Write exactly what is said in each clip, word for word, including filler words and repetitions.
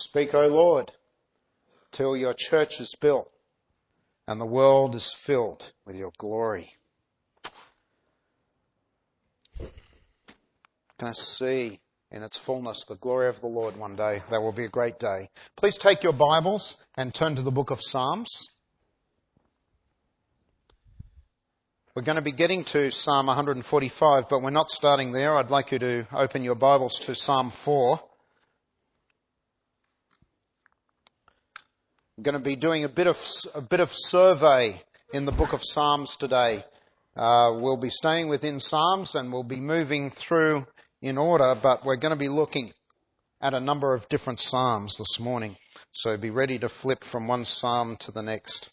Speak, O Lord, till your church is built and the world is filled with your glory. Can I see in its fullness the glory of the Lord one day? That will be a great day. Please take your Bibles and turn to the book of Psalms. We're going to be getting to Psalm one forty-five, but we're not starting there. I'd like you to open your Bibles to Psalm four. We're going to be doing a bit of a bit of survey in the book of Psalms today. Uh, we'll be staying within Psalms and we'll be moving through in order, but we're going to be looking at a number of different Psalms this morning. So be ready to flip from one Psalm to the next.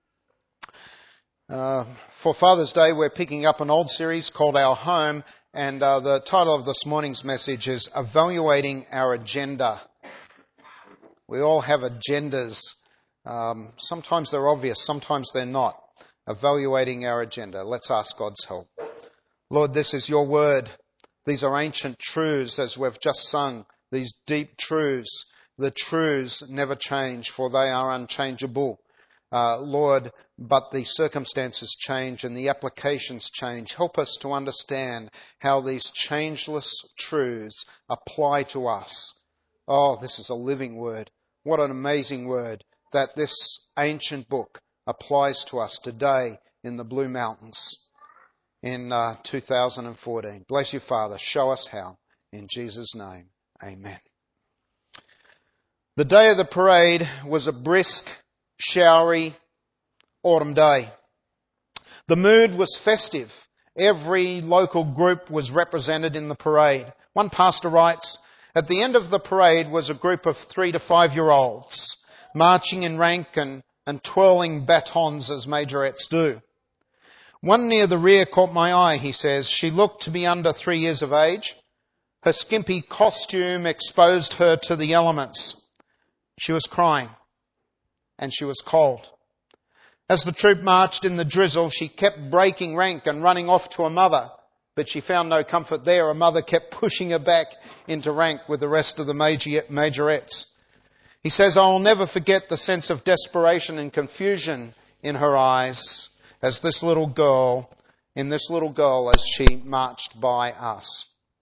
Uh, for Father's Day, we're picking up an old series called Our Home, and uh, the title of this morning's message is Evaluating Our Agenda. We all have agendas. Um, sometimes they're obvious, sometimes they're not. Evaluating our agenda. Let's ask God's help. Lord, this is your word. These are ancient truths, as we've just sung. These deep truths. The truths never change, for they are unchangeable. Uh, Lord, but the circumstances change and the applications change. Help us to understand how these changeless truths apply to us. Oh, this is a living word. What an amazing word that this ancient book applies to us today in the Blue Mountains in uh, two thousand fourteen. Bless you, Father. Show us how. In Jesus' name, amen. The day of the parade was a brisk, showery autumn day. The mood was festive. Every local group was represented in the parade. One pastor writes, at the end of the parade was a group of three to five-year-olds marching in rank and, and twirling batons as majorettes do. One near the rear caught my eye, he says. She looked to be under three years of age. Her skimpy costume exposed her to the elements. She was crying and she was cold. As the troop marched in the drizzle, she kept breaking rank and running off to her mother, but she found no comfort there. Her mother kept pushing her back into rank with the rest of the majorettes. He says, I will never forget the sense of desperation and confusion in her eyes as this little girl, in this little girl as she marched by us.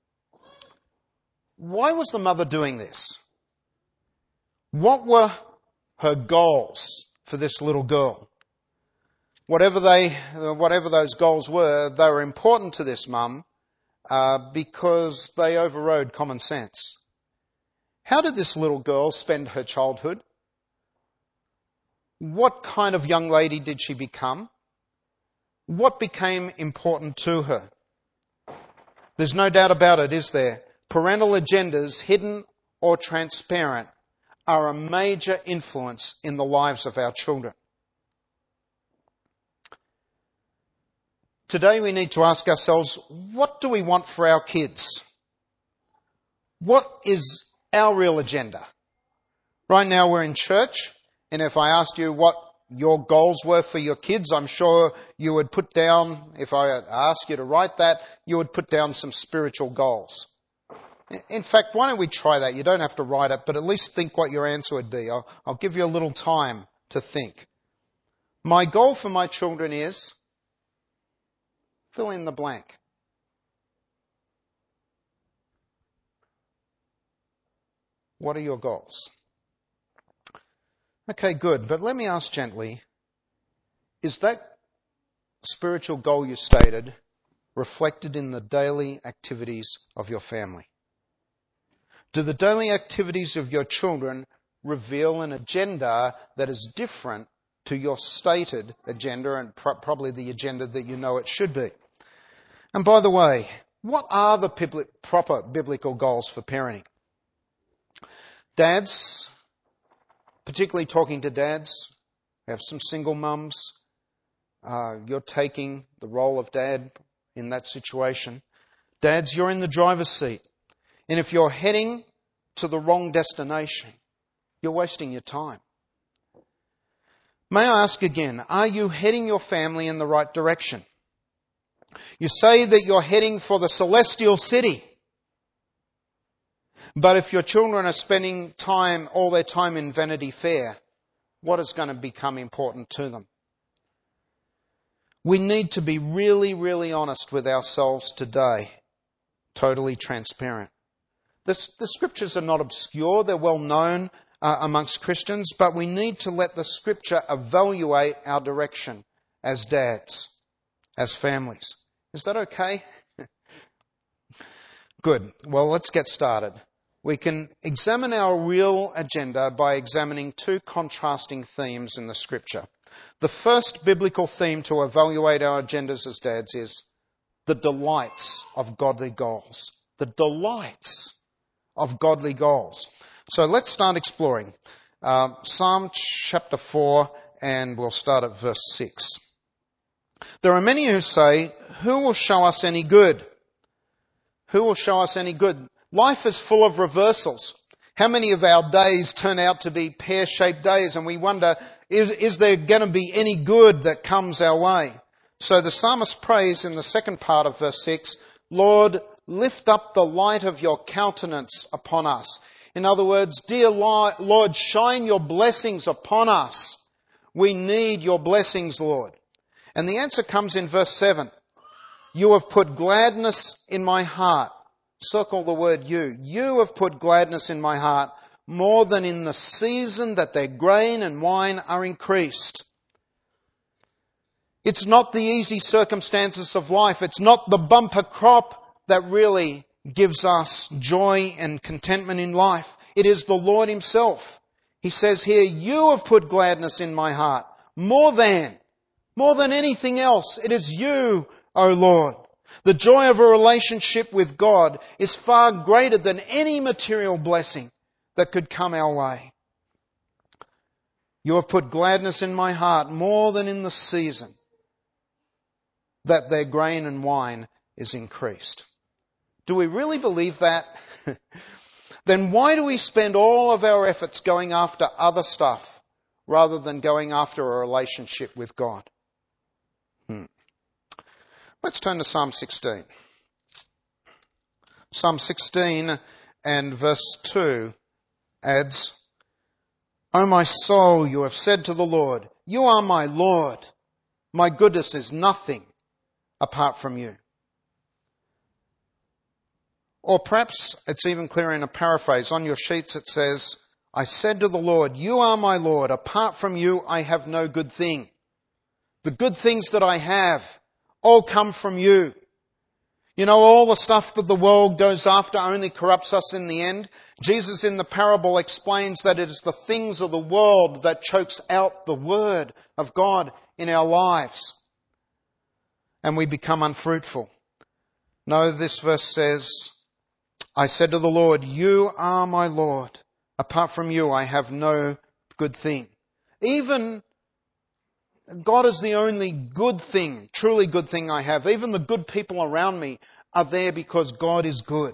Why was the mother doing this? What were her goals for this little girl? Whatever they, whatever those goals were, they were important to this mum uh, because they overrode common sense. How did this little girl spend her childhood? What kind of young lady did she become? What became important to her? There's no doubt about it, is there? Parental agendas, hidden or transparent, are a major influence in the lives of our children. Today we need to ask ourselves, what do we want for our kids? What is our real agenda? Right now we're in church, and if I asked you what your goals were for your kids, I'm sure you would put down, if I asked you to write that, you would put down some spiritual goals. In fact, why don't we try that? You don't have to write it, but at least think what your answer would be. I'll, I'll give you a little time to think. My goal for my children is, fill in the blank. What are your goals? Okay, good. But let me ask gently, is that spiritual goal you stated reflected in the daily activities of your family? Do the daily activities of your children reveal an agenda that is different to your stated agenda and pro- probably the agenda that you know it should be? And by the way, what are the bibli- proper biblical goals for parenting? Dads, particularly talking to dads, we have some single mums. Uh, you're taking the role of dad in that situation. Dads, you're in the driver's seat. And if you're heading to the wrong destination, you're wasting your time. May I ask again, are you heading your family in the right direction? You say that you're heading for the celestial city. But if your children are spending time, all their time in Vanity Fair, what is going to become important to them? We need to be really, really honest with ourselves today. Totally transparent. The, the scriptures are not obscure. They're well known uh, amongst Christians, but we need to let the scripture evaluate our direction as dads, as families. Is that okay? Good. Well, let's get started. We can examine our real agenda by examining two contrasting themes in the scripture. The first biblical theme to evaluate our agendas as dads is the delights of godly goals. The delights of godly goals. So let's start exploring. Uh, Psalm chapter four, and we'll start at verse six. There are many who say, "Who will show us any good? Who will show us any good?" Life is full of reversals. How many of our days turn out to be pear-shaped days, and we wonder, is, is there going to be any good that comes our way? So the psalmist prays in the second part of verse six, "Lord, lift up the light of your countenance upon us." In other words, dear Lord, shine your blessings upon us. We need your blessings, Lord. And the answer comes in verse seven. "You have put gladness in my heart." Circle the word you. "You have put gladness in my heart more than in the season that their grain and wine are increased." It's not the easy circumstances of life. It's not the bumper crop that really gives us joy and contentment in life. It is the Lord Himself. He says here, "You have put gladness in my heart more than, more than anything else. It is you, O Lord." The joy of a relationship with God is far greater than any material blessing that could come our way. "You have put gladness in my heart more than in the season that their grain and wine is increased." Do we really believe that? Then why do we spend all of our efforts going after other stuff rather than going after a relationship with God? Hmm. Let's turn to Psalm sixteen. Psalm sixteen and verse two adds, "O my soul, you have said to the Lord, you are my Lord. My goodness is nothing apart from you." Or perhaps it's even clearer in a paraphrase. On your sheets it says, "I said to the Lord, you are my Lord. Apart from you, I have no good thing. The good things that I have all come from you." You know, all the stuff that the world goes after only corrupts us in the end. Jesus in the parable explains that it is the things of the world that chokes out the word of God in our lives, and we become unfruitful. No, this verse says, "I said to the Lord, you are my Lord. Apart from you, I have no good thing." Even God is the only good thing, truly good thing I have. Even the good people around me are there because God is good.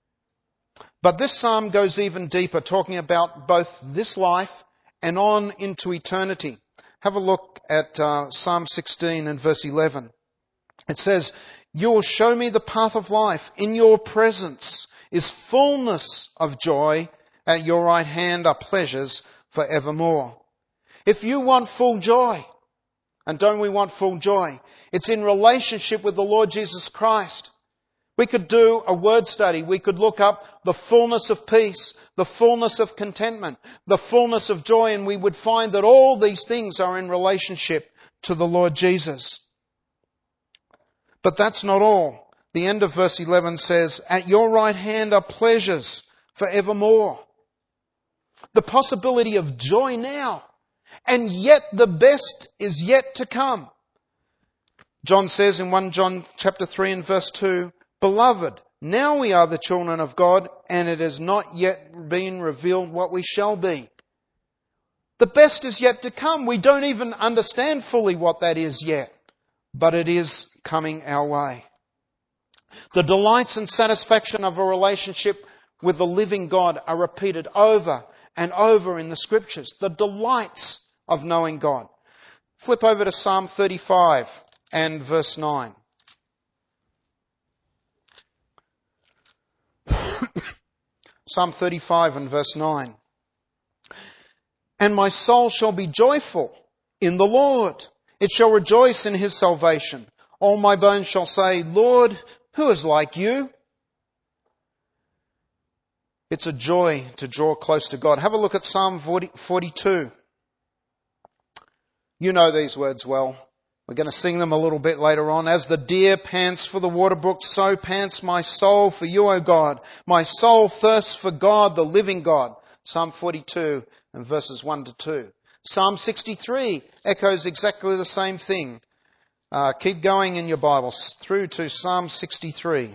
But this psalm goes even deeper, talking about both this life and on into eternity. Have a look at uh, Psalm sixteen and verse eleven. It says, "You will show me the path of life. In your presence is fullness of joy. At your right hand are pleasures forevermore." If you want full joy, and don't we want full joy? It's in relationship with the Lord Jesus Christ. We could do a word study. We could look up the fullness of peace, the fullness of contentment, the fullness of joy, and we would find that all these things are in relationship to the Lord Jesus. But that's not all. The end of verse eleven says, "At your right hand are pleasures forevermore." The possibility of joy now, and yet the best is yet to come. John says in First John chapter three and verse two, "Beloved, now we are the children of God, and it has not yet been revealed what we shall be." The best is yet to come. We don't even understand fully what that is yet, but it is coming our way. The delights and satisfaction of a relationship with the living God are repeated over and over in the Scriptures. The delights of knowing God. Flip over to Psalm thirty-five and verse nine. Psalm thirty-five and verse nine. And my soul shall be joyful in the Lord. It shall rejoice in his salvation. All my bones shall say, Lord, who is like you? It's a joy to draw close to God. Have a look at Psalm forty-two. You know these words well. We're going to sing them a little bit later on. As the deer pants for the water brook, so pants my soul for you, O God. My soul thirsts for God, the living God. Psalm forty-two and verses one to two. Psalm sixty-three echoes exactly the same thing. Uh, keep going in your Bibles through to Psalm sixty-three.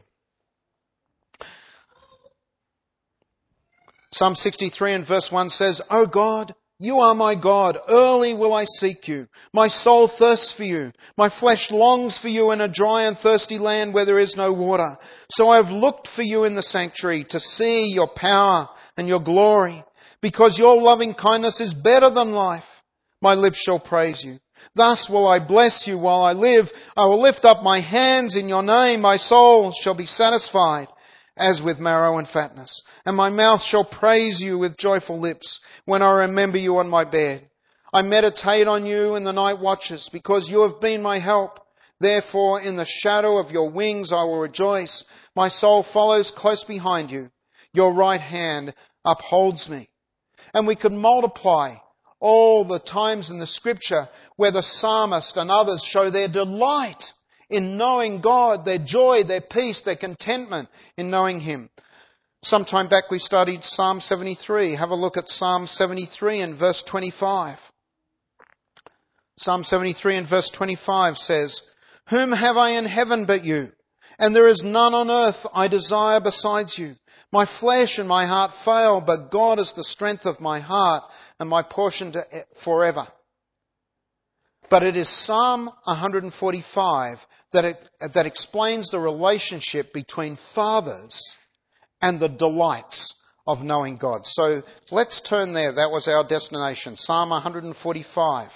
Psalm sixty-three and verse one says, O God, you are my God. Early will I seek you. My soul thirsts for you. My flesh longs for you in a dry and thirsty land where there is no water. So I have looked for you in the sanctuary to see your power and your glory. Because your loving kindness is better than life, my lips shall praise you. Thus will I bless you while I live. I will lift up my hands in your name. My soul shall be satisfied as with marrow and fatness. And my mouth shall praise you with joyful lips when I remember you on my bed. I meditate on you in the night watches because you have been my help. Therefore in the shadow of your wings I will rejoice. My soul follows close behind you. Your right hand upholds me. And we could multiply all the times in the scripture where the psalmist and others show their delight in knowing God, their joy, their peace, their contentment in knowing Him. Some time back we studied Psalm seventy-three. Have a look at Psalm seventy-three and verse twenty-five. Psalm seventy-three and verse twenty-five says, Whom have I in heaven but you? And there is none on earth I desire besides you. My flesh and my heart fail, but God is the strength of my heart and my portion to forever. But it is Psalm one forty-five that, it, that explains the relationship between fathers and the delights of knowing God. So let's turn there. That was our destination. Psalm one forty-five.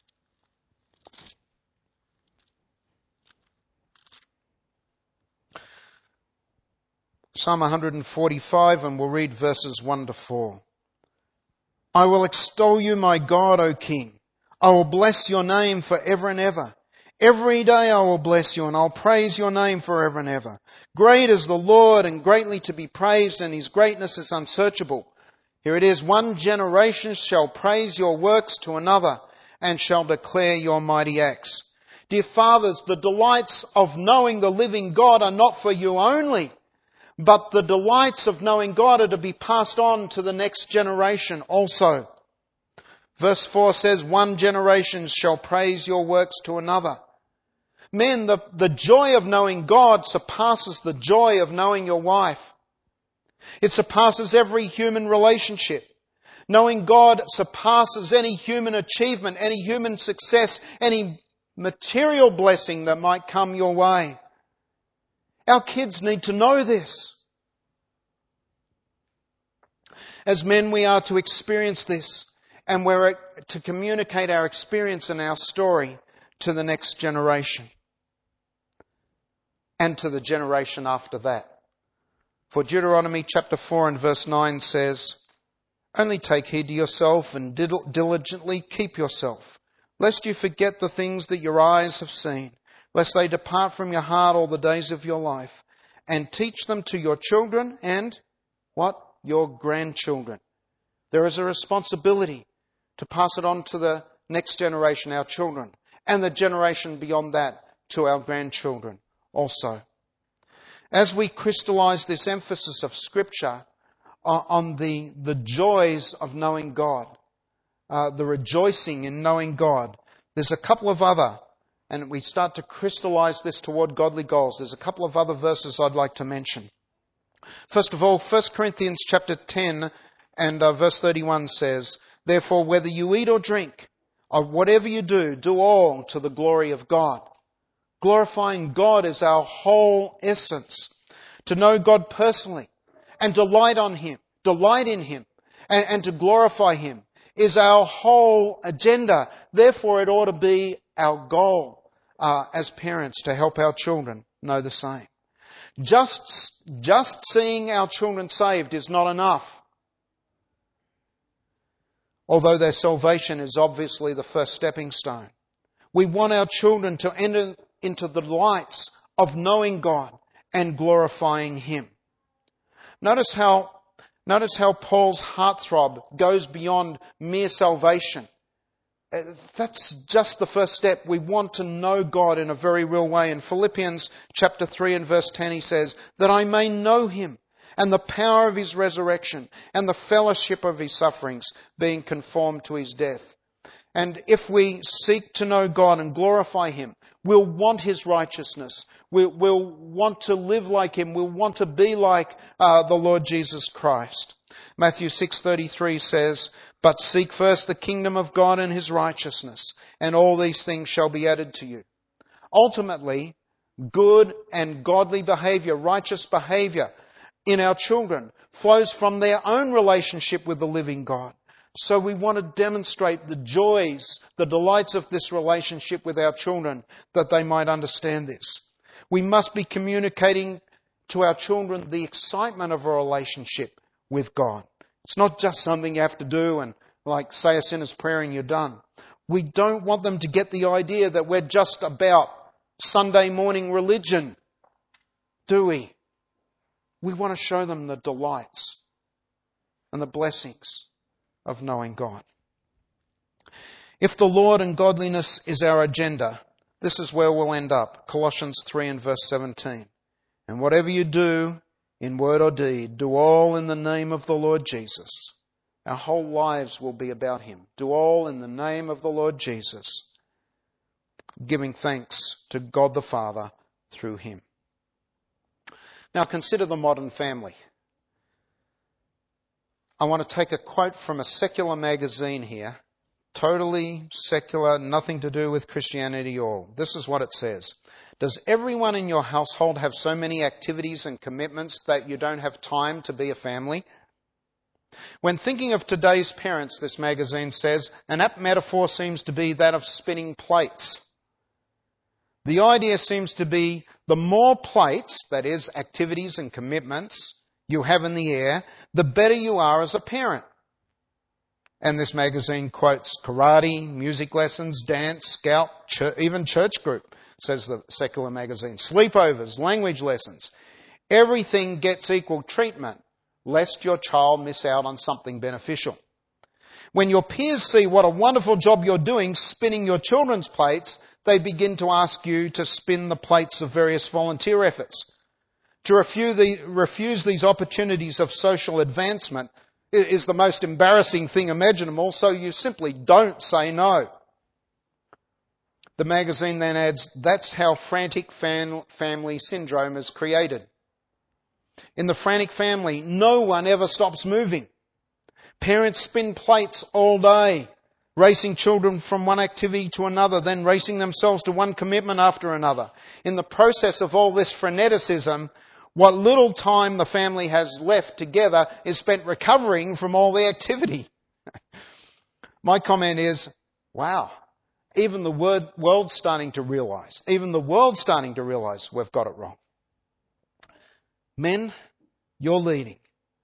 Psalm one forty-five, and we'll read verses one to four. I will extol you, my God, O King. I will bless your name forever and ever. Every day I will bless you and I'll praise your name forever and ever. Great is the Lord and greatly to be praised, and his greatness is unsearchable. Here it is, one generation shall praise your works to another and shall declare your mighty acts. Dear fathers, the delights of knowing the living God are not for you only, but the delights of knowing God are to be passed on to the next generation also. Verse four says, one generation shall praise your works to another. Men, the, the joy of knowing God surpasses the joy of knowing your wife. It surpasses every human relationship. Knowing God surpasses any human achievement, any human success, any material blessing that might come your way. Our kids need to know this. As men, we are to experience this, and we're to communicate our experience and our story to the next generation and to the generation after that. For Deuteronomy chapter four and verse nine says, Only take heed to yourself and diligently keep yourself, lest you forget the things that your eyes have seen, lest they depart from your heart all the days of your life, and teach them to your children and, what? Your grandchildren. There is a responsibility to pass it on to the next generation, our children, and the generation beyond that to our grandchildren also. As we crystallize this emphasis of Scripture on the, the joys of knowing God, uh, the rejoicing in knowing God, there's a couple of other, and we start to crystallize this toward godly goals. There's a couple of other verses I'd like to mention. First of all, First Corinthians chapter ten and uh, verse thirty-one says, Therefore, whether you eat or drink, or whatever you do, do all to the glory of God. Glorifying God is our whole essence. To know God personally and delight on Him, delight in Him, and, and to glorify Him is our whole agenda. Therefore, it ought to be our goal uh, as parents to help our children know the same. Just, just seeing our children saved is not enough. Although their salvation is obviously the first stepping stone. We want our children to enter into the lights of knowing God and glorifying Him. Notice how, notice how Paul's heartthrob goes beyond mere salvation. That's just the first step. We want to know God in a very real way. In Philippians chapter three and verse ten he says, that I may know Him and the power of His resurrection and the fellowship of His sufferings, being conformed to His death. And if we seek to know God and glorify Him, we'll want His righteousness. We'll, we'll want to live like Him. We'll want to be like uh, the Lord Jesus Christ. Matthew six thirty-three says, but seek first the kingdom of God and His righteousness, and all these things shall be added to you. Ultimately, good and godly behavior, righteous behavior in our children flows from their own relationship with the living God. So we want to demonstrate the joys, the delights of this relationship with our children, that they might understand this. We must be communicating to our children the excitement of a relationship with God. It's not just something you have to do and like say a sinner's prayer and you're done. We don't want them to get the idea that we're just about Sunday morning religion, do we? We want to show them the delights and the blessings of knowing God. If the Lord and godliness is our agenda, this is where we'll end up. Colossians three and verse seventeen. And whatever you do, in word or deed, do all in the name of the Lord Jesus. Our whole lives will be about Him. Do all in the name of the Lord Jesus, giving thanks to God the Father through Him. Now consider the modern family. I want to take a quote from a secular magazine here. Totally secular, nothing to do with Christianity at all. This is what it says. Does everyone in your household have so many activities and commitments that you don't have time to be a family? When thinking of today's parents, this magazine says, an apt metaphor seems to be that of spinning plates. The idea seems to be the more plates, that is, activities and commitments, you have in the air, the better you are as a parent. And this magazine quotes karate, music lessons, dance, scout, church, even church group, says the secular magazine. Sleepovers, language lessons. Everything gets equal treatment, lest your child miss out on something beneficial. When your peers see what a wonderful job you're doing spinning your children's plates, they begin to ask you to spin the plates of various volunteer efforts. To refuse, the, refuse these opportunities of social advancement is the most embarrassing thing imaginable, so you simply don't say no. The magazine then adds, that's how frantic fam- family syndrome is created. In the frantic family, no one ever stops moving. Parents spin plates all day, racing children from one activity to another, then racing themselves to one commitment after another. In the process of all this freneticism, what little time the family has left together is spent recovering from all the activity. My comment is, wow, even the word, world's starting to realise, even the world's starting to realise we've got it wrong. Men, you're leading.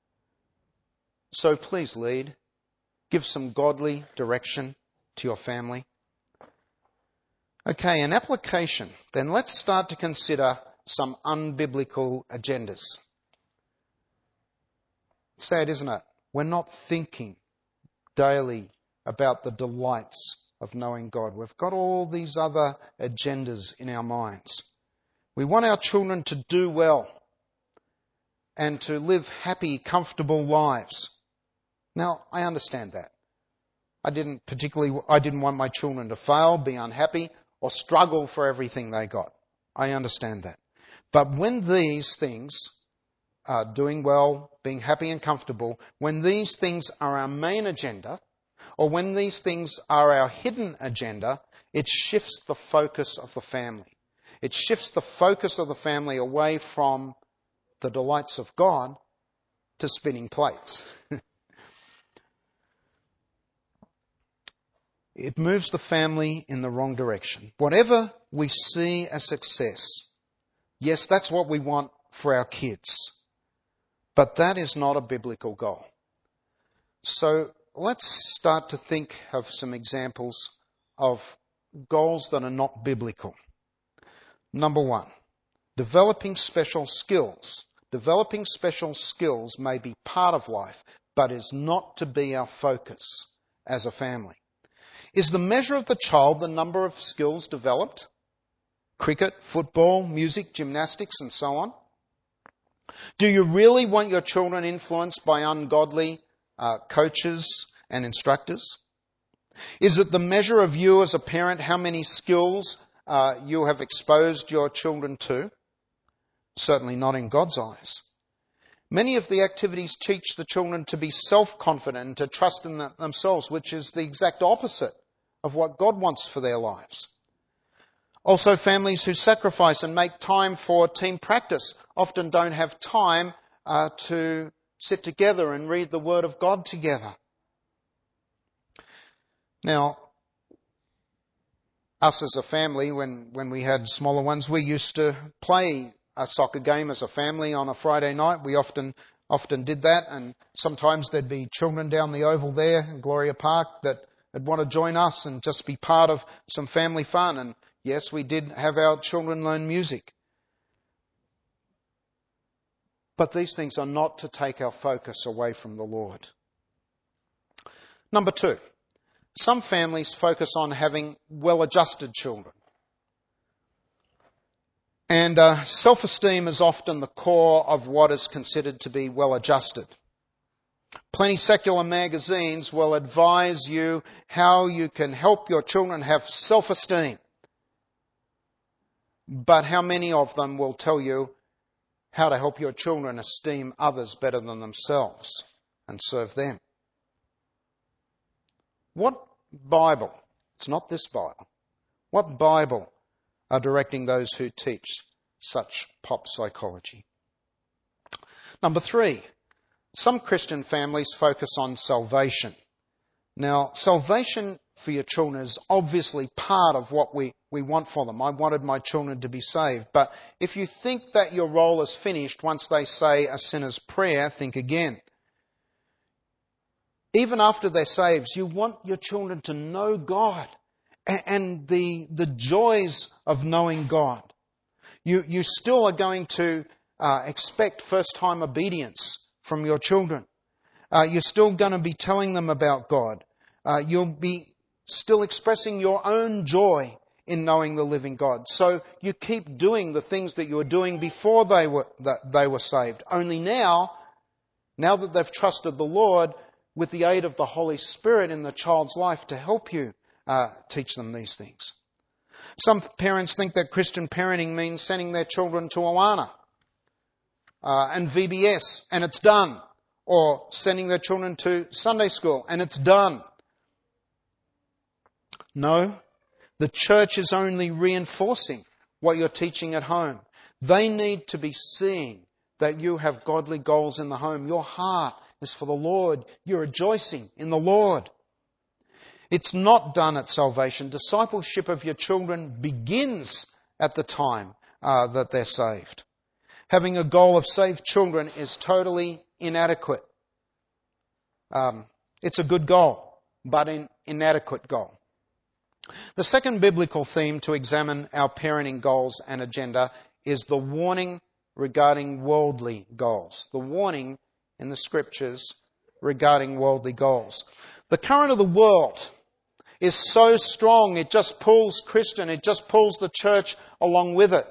So please lead. Give some godly direction to your family. Okay, an application. Then let's start to consider some unbiblical agendas. Sad, isn't it? We're not thinking daily about the delights of knowing God. We've got all these other agendas in our minds. We want our children to do well and to live happy, comfortable lives. Now, I understand that. I didn't particularly, I didn't want my children to fail, be unhappy, or struggle for everything they got. I understand that. But when these things are doing well, being happy and comfortable, when these things are our main agenda, or when these things are our hidden agenda, it shifts the focus of the family. It shifts the focus of the family away from the delights of God to spinning plates. It moves the family in the wrong direction. Whatever we see as success, yes, that's what we want for our kids. But that is not a biblical goal. So let's start to think of some examples of goals that are not biblical. Number one, developing special skills. Developing special skills may be part of life, but is not to be our focus as a family. Is the measure of the child the number of skills developed? Cricket, football, music, gymnastics, and so on? Do you really want your children influenced by ungodly uh, coaches and instructors? Is it the measure of you as a parent how many skills uh, you have exposed your children to? Certainly not in God's eyes. Many of the activities teach the children to be self-confident and to trust in themselves, which is the exact opposite of what God wants for their lives. Also, families who sacrifice and make time for team practice often don't have time uh, to sit together and read the Word of God together. Now, us as a family, when, when we had smaller ones, we used to play a soccer game as a family on a Friday night. We often often did that, and sometimes there'd be children down the oval there in Gloria Park that would want to join us and just be part of some family fun. And yes, we did have our children learn music. But these things are not to take our focus away from the Lord. Number two, some families focus on having well-adjusted children. And uh, self-esteem is often the core of what is considered to be well-adjusted. Plenty secular magazines will advise you how you can help your children have self-esteem. But how many of them will tell you how to help your children esteem others better than themselves and serve them? What Bible, it's not this Bible, what Bible are directing those who teach such pop psychology? Number three, some Christian families focus on salvation. Now, salvation for your children is obviously part of what we, we want for them. I wanted my children to be saved. But if you think that your role is finished once they say a sinner's prayer, think again. Even after they're saved, you want your children to know God and the, the joys of knowing God. You, you still are going to uh, expect first-time obedience from your children. Uh, you're still going to be telling them about God. Uh, you'll be still expressing your own joy in knowing the living God. So you keep doing the things that you were doing before they were that they were saved. Only now, now that they've trusted the Lord, with the aid of the Holy Spirit in the child's life to help you uh, teach them these things. Some parents think that Christian parenting means sending their children to Awana uh, and V B S and it's done. Or sending their children to Sunday school and it's done. No, the church is only reinforcing what you're teaching at home. They need to be seeing that you have godly goals in the home. Your heart is for the Lord. You're rejoicing in the Lord. It's not done at salvation. Discipleship of your children begins at the time uh, that they're saved. Having a goal of saved children is totally inadequate. Um, it's a good goal, but an inadequate goal. The second biblical theme to examine our parenting goals and agenda is the warning regarding worldly goals. The warning in the Scriptures regarding worldly goals. The current of the world is so strong, it just pulls Christian, it just pulls the church along with it.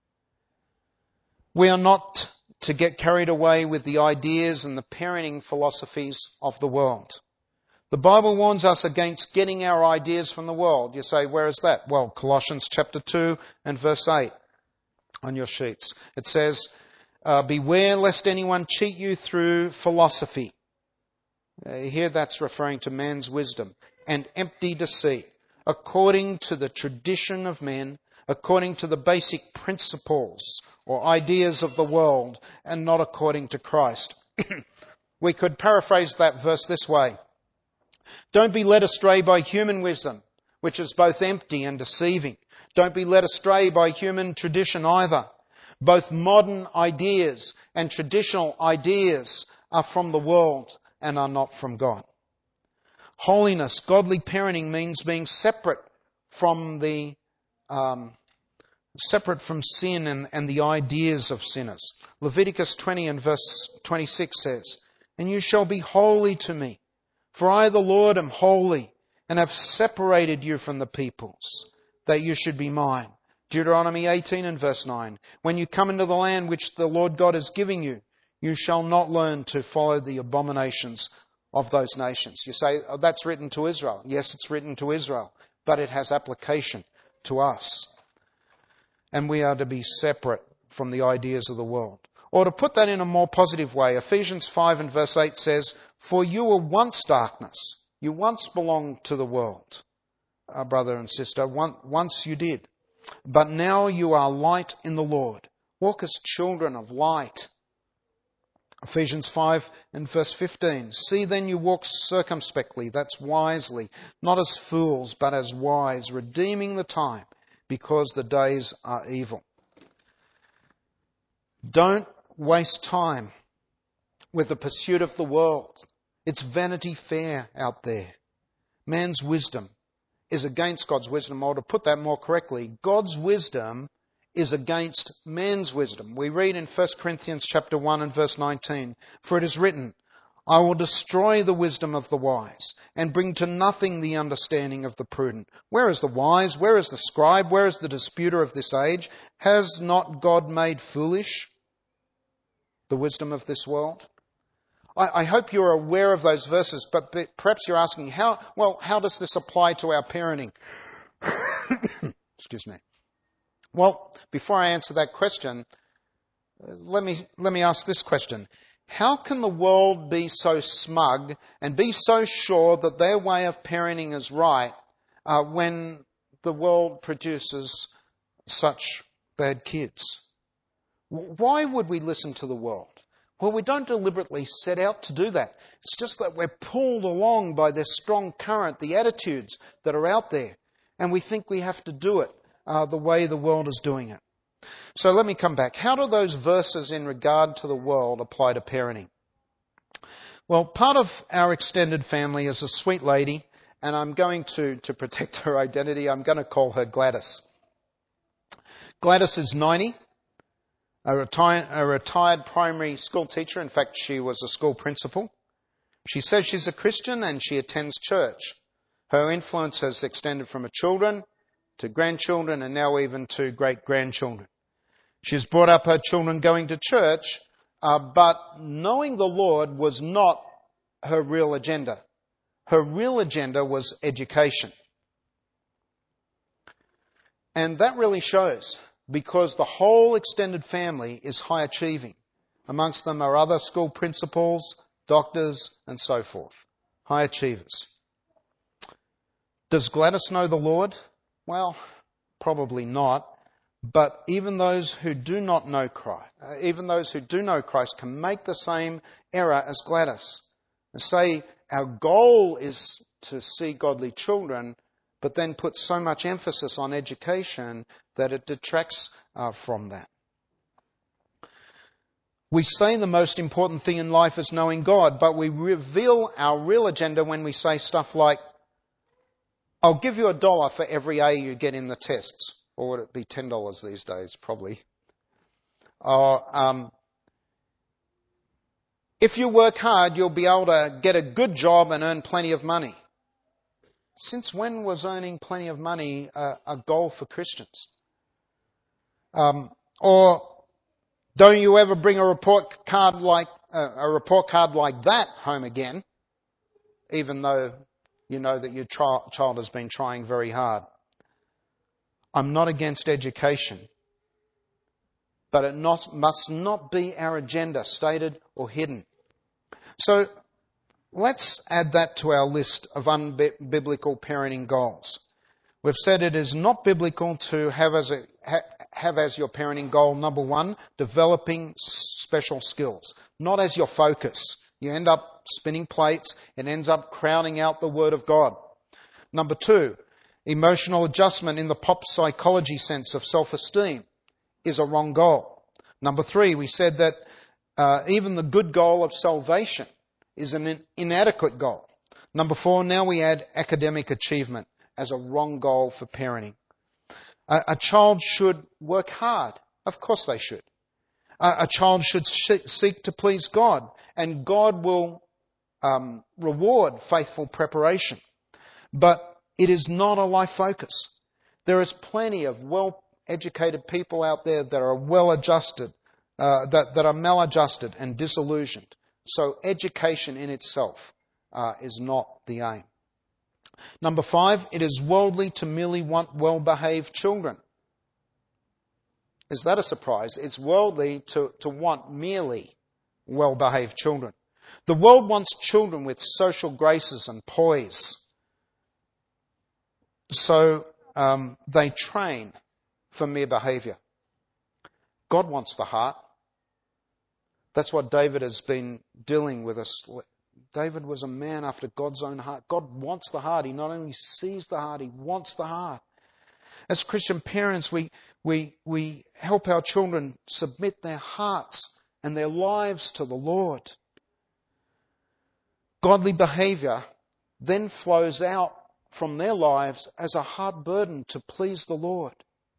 We are not to get carried away with the ideas and the parenting philosophies of the world. The Bible warns us against getting our ideas from the world. You say, where is that? Well, Colossians chapter two and verse eight on your sheets. It says, uh, beware lest anyone cheat you through philosophy. Uh, here that's referring to man's wisdom. And empty deceit, according to the tradition of men, according to the basic principles or ideas of the world, and not according to Christ. We could paraphrase that verse this way. Don't be led astray by human wisdom, which is both empty and deceiving. Don't be led astray by human tradition either, Both modern ideas and traditional ideas are from the world and are not from God. Holiness, godly parenting means being separate from the um, separate from sin and, and the ideas of sinners. Leviticus twenty and verse twenty-six says, "And you shall be holy to me, for I the Lord am holy, and have separated you from the peoples, that you should be mine." Deuteronomy eighteen and verse nine, "When you come into the land which the Lord God is giving you, you shall not learn to follow the abominations of those nations." You say, oh, that's written to Israel. Yes, it's written to Israel, but it has application to us. And we are to be separate from the ideas of the world. Or to put that in a more positive way, Ephesians five and verse eight says, "For you were once darkness." You once belonged to the world, uh, brother and sister. Once you did. "But now you are light in the Lord. Walk as children of light." Ephesians five and verse fifteen. "See then you walk circumspectly," that's wisely, "not as fools, but as wise, redeeming the time, because the days are evil." Don't waste time with the pursuit of the world. It's Vanity Fair out there. Man's wisdom is against God's wisdom. Or to put that more correctly, God's wisdom is against man's wisdom. We read in First Corinthians chapter one and verse nineteen, "For it is written, I will destroy the wisdom of the wise, and bring to nothing the understanding of the prudent. Where is the wise? Where is the scribe? Where is the disputer of this age? Has not God made foolish the wisdom of this world?" I, I hope you're aware of those verses, but perhaps you're asking, how, well, how does this apply to our parenting? Excuse me. Well, before I answer that question, let me, let me ask this question. How can the world be so smug and be so sure that their way of parenting is right uh, when the world produces such bad kids? Why would we listen to the world? Well, we don't deliberately set out to do that. It's just that we're pulled along by this strong current, the attitudes that are out there, and we think we have to do it uh, the way the world is doing it. So let me come back. How do those verses in regard to the world apply to parenting? Well, part of our extended family is a sweet lady, and I'm going to, to protect her identity, I'm going to call her Gladys. Gladys is ninety. A retired, a retired primary school teacher. In fact, she was a school principal. She says she's a Christian and she attends church. Her influence has extended from her children to grandchildren and now even to great-grandchildren. She's brought up her children going to church, uh, but knowing the Lord was not her real agenda. Her real agenda was education. And that really shows, because the whole extended family is high achieving. Amongst them are other school principals, doctors, and so forth. High achievers. Does Gladys know the Lord? Well, probably not. But even those who do not know Christ, even those who do know Christ can make the same error as Gladys. And say our goal is to see godly children, but then put so much emphasis on education that it detracts uh, from that. We say the most important thing in life is knowing God, but we reveal our real agenda when we say stuff like, "I'll give you a dollar for every A you get in the tests." Or would it be ten dollars these days? Probably. Or, um, "If you work hard, you'll be able to get a good job and earn plenty of money." Since when was earning plenty of money a, a goal for Christians? Um, or, "Don't you ever bring a report card like uh, a report card like that home again, even though you know that your child, child has been trying very hard." I'm not against education, but it not, must not be our agenda, stated or hidden. So let's add that to our list of unbiblical parenting goals. We've said it is not biblical to have as a, ha, have as your parenting goal, number one, developing special skills, not as your focus. You end up spinning plates, it ends up crowding out the Word of God. Number two, emotional adjustment in the pop psychology sense of self-esteem is a wrong goal. Number three, we said that uh, even the good goal of salvation is an in- inadequate goal. Number four, now we add academic achievement as a wrong goal for parenting. A, a child should work hard. Of course they should. A, a child should sh- seek to please God, and God will um, reward faithful preparation. But it is not a life focus. There is plenty of well-educated people out there that are well-adjusted, uh, that, that are maladjusted and disillusioned. So education in itself uh, is not the aim. Number five, it is worldly to merely want well-behaved children. Is that a surprise? It's worldly to, to want merely well-behaved children. The world wants children with social graces and poise. So um, they train for mere behaviour. God wants the heart. That's what David has been dealing with us. David was a man after God's own heart. God wants the heart. He not only sees the heart, he wants the heart. As Christian parents, we, we, we help our children submit their hearts and their lives to the Lord. Godly behaviour then flows out from their lives as a heart burden to please the Lord.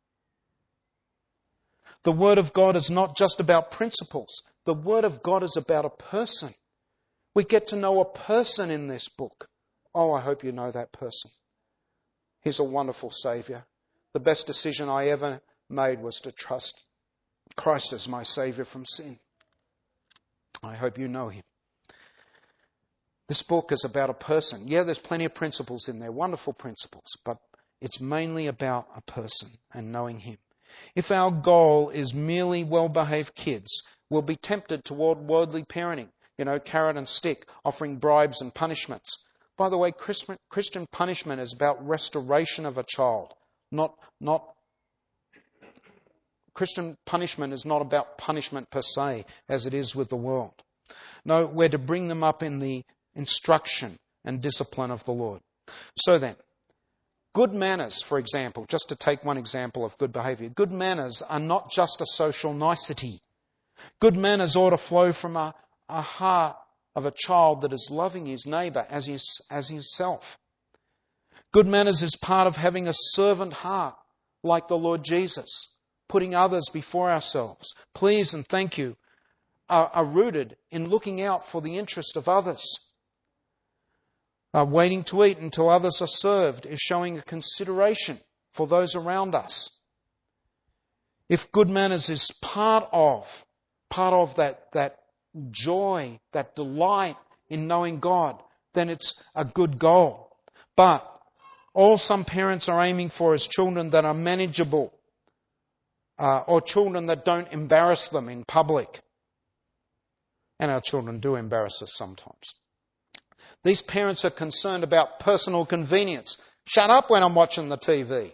The Word of God is not just about principles. The Word of God is about a person. We get to know a person in this book. Oh, I hope you know that person. He's a wonderful Saviour. The best decision I ever made was to trust Christ as my Saviour from sin. I hope you know Him. This book is about a person. Yeah, there's plenty of principles in there, wonderful principles, but it's mainly about a person and knowing Him. If our goal is merely well-behaved kids, we'll be tempted toward worldly parenting, you know, carrot and stick, offering bribes and punishments. By the way, Christian punishment is about restoration of a child, not, not, Christian punishment is not about punishment per se, as it is with the world. No, we're to bring them up in the instruction and discipline of the Lord. So then, good manners, for example, just to take one example of good behaviour, good manners are not just a social nicety. Good manners ought to flow from a, a heart of a child that is loving his neighbour as, his, as himself. Good manners is part of having a servant heart like the Lord Jesus, putting others before ourselves. Please and thank you are, are rooted in looking out for the interest of others. Uh, waiting to eat until others are served is showing a consideration for those around us. If good manners is part of, part of that, that joy, that delight in knowing God, then it's a good goal. But all some parents are aiming for is children that are manageable, uh, or children that don't embarrass them in public. And our children do embarrass us sometimes. These parents are concerned about personal convenience. Shut up when I'm watching the T V.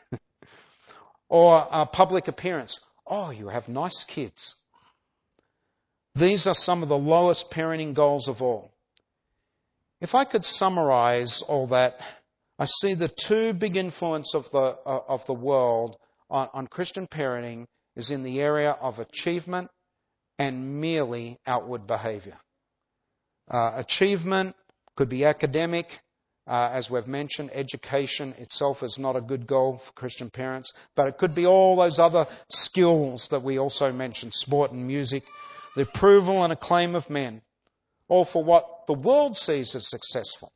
Or uh, public appearance. Oh, you have nice kids. These are some of the lowest parenting goals of all. If I could summarize all that, I see the two big influence of the uh, of the world on, on Christian parenting is in the area of achievement and merely outward behaviour. Uh, achievement could be academic. Uh, as we've mentioned, education itself is not a good goal for Christian parents, but it could be all those other skills that we also mentioned, sport and music, the approval and acclaim of men, all for what the world sees as successful.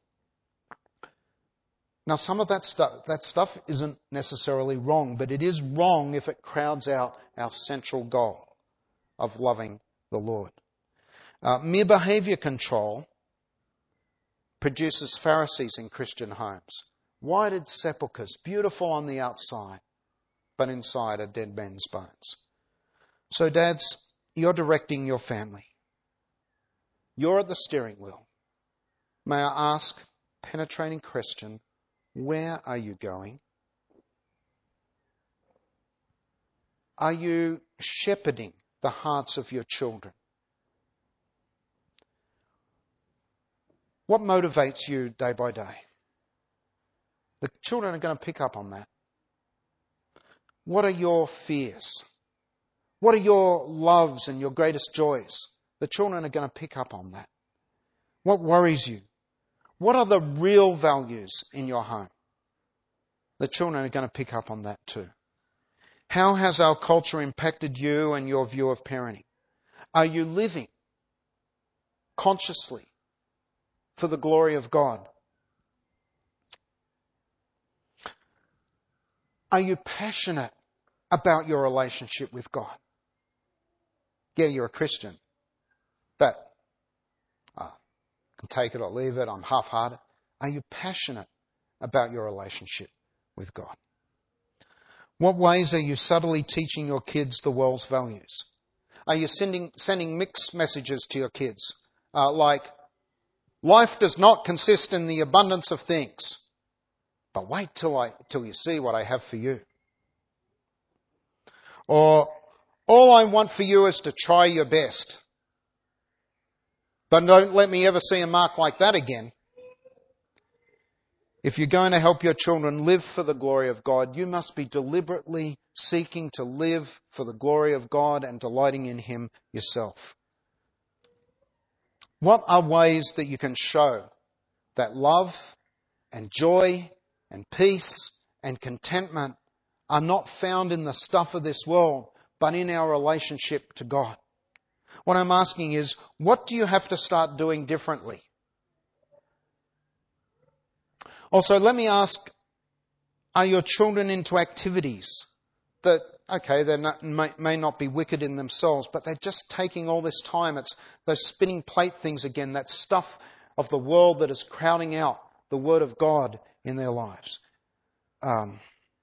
Now, some of that stuff, that stuff isn't necessarily wrong, but it is wrong if it crowds out our central goal of loving the Lord. Uh, mere behaviour control produces Pharisees in Christian homes. Whited sepulchres, beautiful on the outside, but inside are dead men's bones. So dads, you're directing your family. You're at the steering wheel. May I ask, penetrating Christian, where are you going? Are you shepherding the hearts of your children? What motivates you day by day? The children are going to pick up on that. What are your fears? What are your loves and your greatest joys? The children are going to pick up on that. What worries you? What are the real values in your home? The children are going to pick up on that too. How has our culture impacted you and your view of parenting? Are you living consciously for the glory of God? Are you passionate about your relationship with God? Yeah, you're a Christian, but uh, I can take it or leave it, I'm half-hearted. Are you passionate about your relationship with God? What ways are you subtly teaching your kids the world's values? Are you sending, sending mixed messages to your kids? Uh, like, life does not consist in the abundance of things, but wait till I, till you see what I have for you. Or, all I want for you is to try your best. But don't let me ever see a mark like that again. If you're going to help your children live for the glory of God, you must be deliberately seeking to live for the glory of God and delighting in Him yourself. What are ways that you can show that love and joy and peace and contentment are not found in the stuff of this world, but in our relationship to God? What I'm asking is, what do you have to start doing differently? Also, let me ask, are your children into activities that, okay, they may, may not be wicked in themselves, but they're just taking all this time? It's those spinning plate things again, that stuff of the world that is crowding out the Word of God in their lives. Um,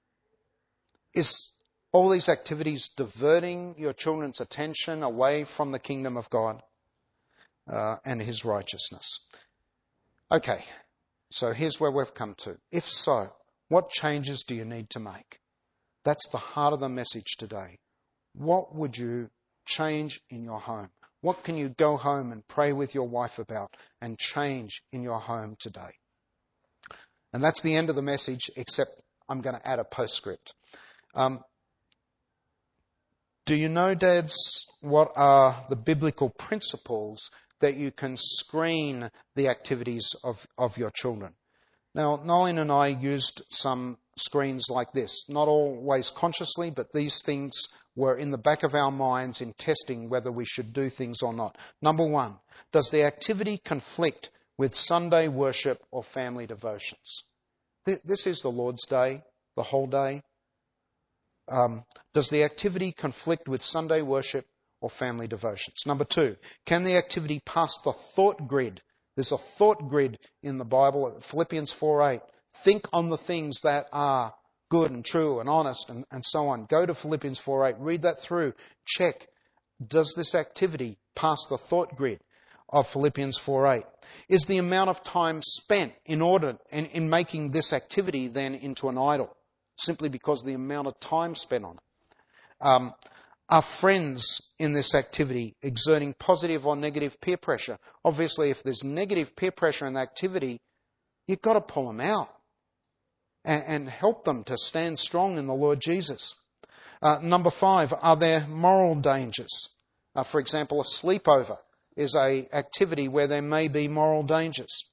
is all these activities diverting your children's attention away from the kingdom of God uh, and His righteousness? Okay, so here's where we've come to. If so, what changes do you need to make? That's the heart of the message today. What would you change in your home? What can you go home and pray with your wife about and change in your home today? And that's the end of the message, except I'm going to add a postscript. Um, do you know, dads, what are the biblical principles that you can screen the activities of, of your children? Now, Nolene and I used some screens like this, not always consciously, but these things were in the back of our minds in testing whether we should do things or not. Number one, does the activity conflict with Sunday worship or family devotions? This is the Lord's Day, the whole day. Um, does the activity conflict with Sunday worship or family devotions? Number two, can the activity pass the thought grid? There's a thought grid in the Bible, Philippians four eight. Think on the things that are good and true and honest and, and so on. Go to Philippians four eight, read that through, check. Does this activity pass the thought grid of Philippians four eight? Is the amount of time spent in order in, in making this activity then into an idol, simply because of the amount of time spent on it? Um, Are friends in this activity exerting positive or negative peer pressure? Obviously, if there's negative peer pressure in the activity, you've got to pull them out and, and help them to stand strong in the Lord Jesus. Uh, number five, are there moral dangers? Uh, for example, a sleepover is a activity where there may be moral dangers.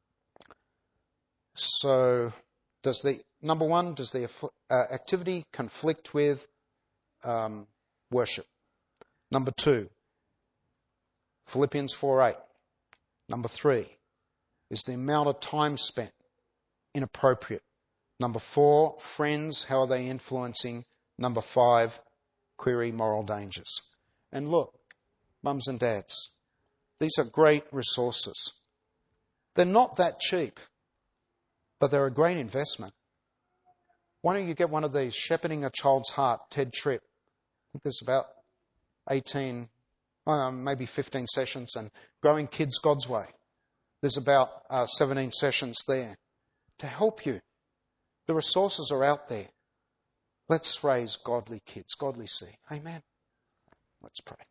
So, does the number one, does the uh, activity conflict with um, worship? Number two, Philippians four eight. Number three, is the amount of time spent inappropriate? Number four, friends, how are they influencing? Number five, query moral dangers. And look, mums and dads, these are great resources. They're not that cheap, but they're a great investment. Why don't you get one of these, Shepherding a Child's Heart, Ted Tripp? I think there's about eighteen, oh, maybe fifteen sessions, and Growing Kids God's Way. There's about uh, seventeen sessions there to help you. The resources are out there. Let's raise godly kids, godly seed. Amen. Let's pray.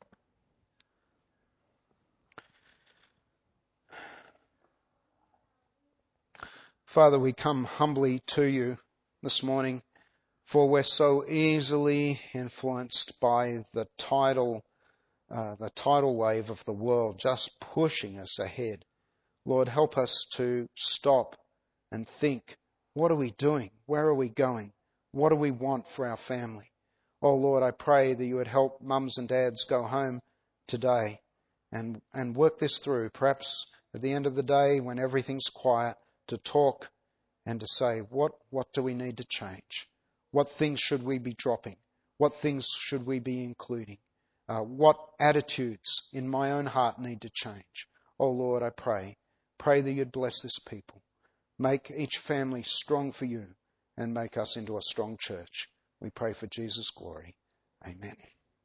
Father, we come humbly to you this morning For we're so easily influenced by the tidal, uh, the tidal wave of the world just pushing us ahead. Lord, help us to stop and think, what are we doing? Where are we going? What do we want for our family? Oh Lord, I pray that you would help mums and dads go home today and, and work this through. Perhaps at the end of the day, when everything's quiet, to talk and to say, what, what do we need to change? What things should we be dropping? What things should we be including? Uh, what attitudes in my own heart need to change? Oh Lord, I pray. Pray that you'd bless this people. Make each family strong for you and make us into a strong church. We pray for Jesus' glory. Amen.